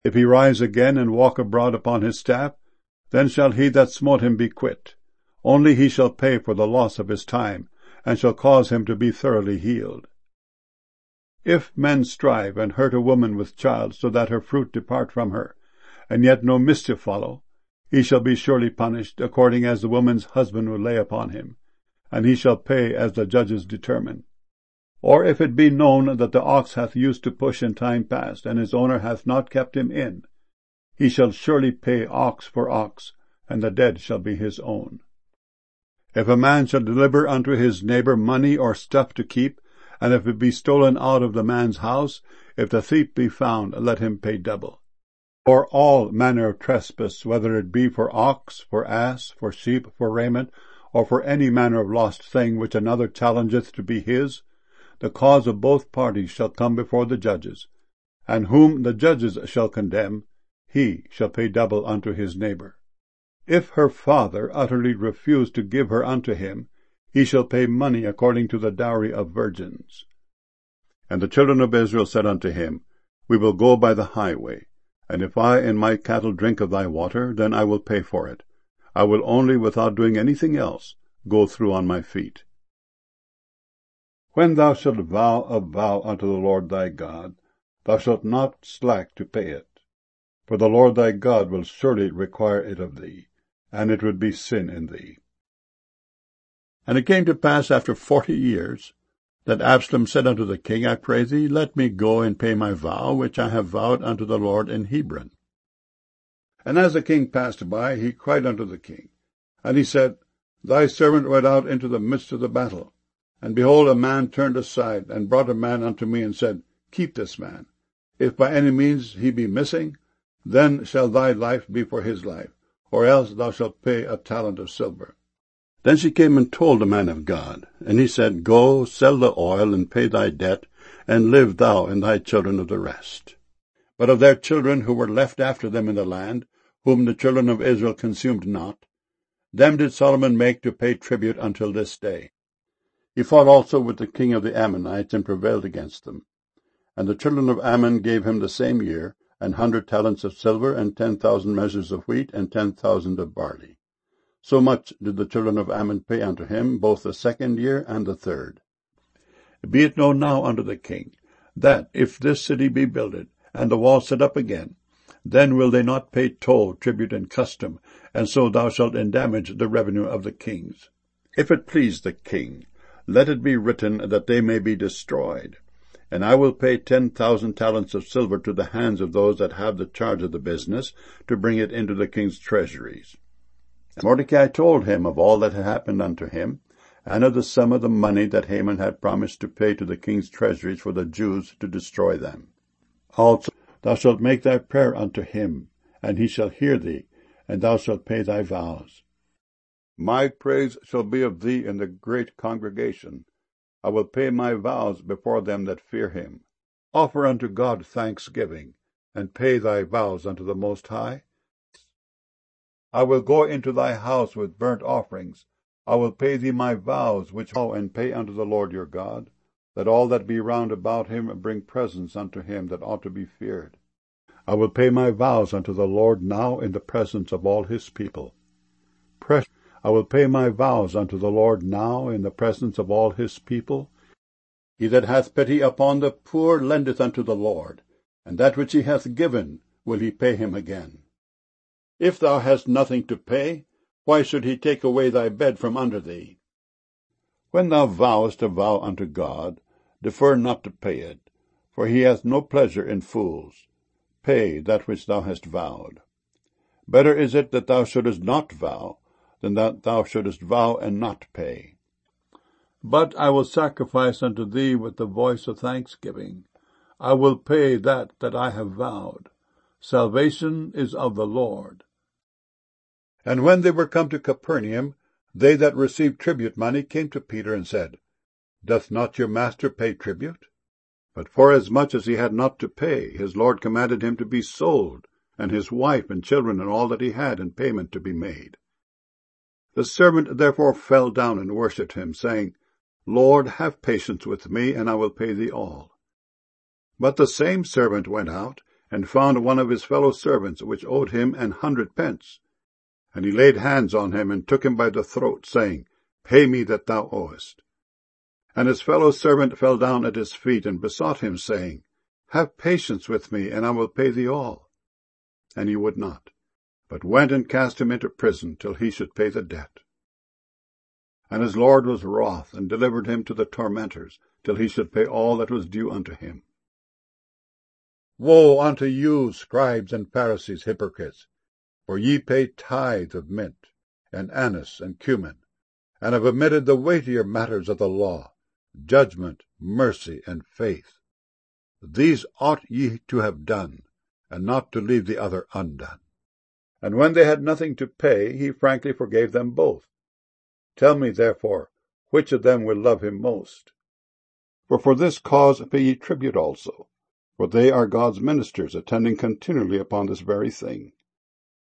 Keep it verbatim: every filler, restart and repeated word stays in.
If he rise again and walk abroad upon his staff, then shall he that smote him be quit. Only he shall pay for the loss of his time, and shall cause him to be thoroughly healed. If men strive and hurt a woman with child, so that her fruit depart from her, and yet no mischief follow, he shall be surely punished, according as the woman's husband will lay upon him, and he shall pay as the judges determine. Or if it be known that the ox hath used to push in time past, and his owner hath not kept him in, he shall surely pay ox for ox, and the dead shall be his own. If a man shall deliver unto his neighbor money or stuff to keep, and if it be stolen out of the man's house, if the thief be found, let him pay double. For all manner of trespass, whether it be for ox, for ass, for sheep, for raiment, or for any manner of lost thing which another challengeth to be his, the cause of both parties shall come before the judges, and whom the judges shall condemn, he shall pay double unto his neighbor. If her father utterly refuse to give her unto him, he shall pay money according to the dowry of virgins. And the children of Israel said unto him, We will go by the highway, and if I and my cattle drink of thy water, then I will pay for it. I will only, without doing anything else, go through on my feet. When thou shalt vow a vow unto the Lord thy God, thou shalt not slack to pay it. For the Lord thy God will surely require it of thee, and it would be sin in thee. And it came to pass after forty years, that Absalom said unto the king, I pray thee, let me go and pay my vow, which I have vowed unto the Lord in Hebron. And as the king passed by, he cried unto the king. And he said, Thy servant went out into the midst of the battle. And behold, a man turned aside, and brought a man unto me, and said, Keep this man. If by any means he be missing, then shall thy life be for his life, or else thou shalt pay a talent of silver. Then she came and told the man of God, and he said, Go, sell the oil, and pay thy debt, and live thou and thy children of the rest. But of their children who were left after them in the land, whom the children of Israel consumed not, them did Solomon make to pay tribute until this day. He fought also with the king of the Ammonites, and prevailed against them. And the children of Ammon gave him the same year an hundred talents of silver, and ten thousand measures of wheat, and ten thousand of barley. So much did the children of Ammon pay unto him, both the second year and the third. Be it known now unto the king, that if this city be builded, and the wall set up again, then will they not pay toll, tribute, and custom, and so thou shalt endamage the revenue of the kings. If it please the king, let it be written that they may be destroyed. And I will pay ten thousand talents of silver to the hands of those that have the charge of the business, to bring it into the king's treasuries. And Mordecai told him of all that had happened unto him, and of the sum of the money that Haman had promised to pay to the king's treasuries for the Jews to destroy them. Also thou shalt make thy prayer unto him, and he shall hear thee, and thou shalt pay thy vows. My praise shall be of thee in the great congregation. I will pay my vows before them that fear him. Offer unto God thanksgiving, and pay thy vows unto the Most High. I will go into thy house with burnt offerings. I will pay thee my vows, which vow and pay unto the Lord your God, that all that be round about him bring presents unto him that ought to be feared. I will pay my vows unto the Lord now in the presence of all his people. Press I will pay my vows unto the Lord now in the presence of all his people. He that hath pity upon the poor lendeth unto the Lord, and that which he hath given will he pay him again. If thou hast nothing to pay, why should he take away thy bed from under thee? When thou vowest a vow unto God, defer not to pay it, for he hath no pleasure in fools. Pay that which thou hast vowed. Better is it that thou shouldest not vow, than that thou shouldest vow and not pay. But I will sacrifice unto thee with the voice of thanksgiving. I will pay that that I have vowed. Salvation is of the Lord. And when they were come to Capernaum, they that received tribute money came to Peter and said, Doth not your master pay tribute? But forasmuch as he had not to pay, his Lord commanded him to be sold, and his wife and children and all that he had in payment to be made. The servant therefore fell down and worshipped him, saying, Lord, have patience with me, and I will pay thee all. But the same servant went out, and found one of his fellow servants which owed him an hundred pence. And he laid hands on him, and took him by the throat, saying, Pay me that thou owest. And his fellow servant fell down at his feet, and besought him, saying, Have patience with me, and I will pay thee all. And he would not, but went and cast him into prison, till he should pay the debt. And his lord was wroth, and delivered him to the tormentors, till he should pay all that was due unto him. Woe unto you, scribes and Pharisees, hypocrites! For ye pay tithe of mint, and anise, and cumin, and have omitted the weightier matters of the law, judgment, mercy, and faith. These ought ye to have done, and not to leave the other undone. And when they had nothing to pay, he frankly forgave them both. Tell me, therefore, which of them will love him most? For for this cause pay ye tribute also, for they are God's ministers, attending continually upon this very thing.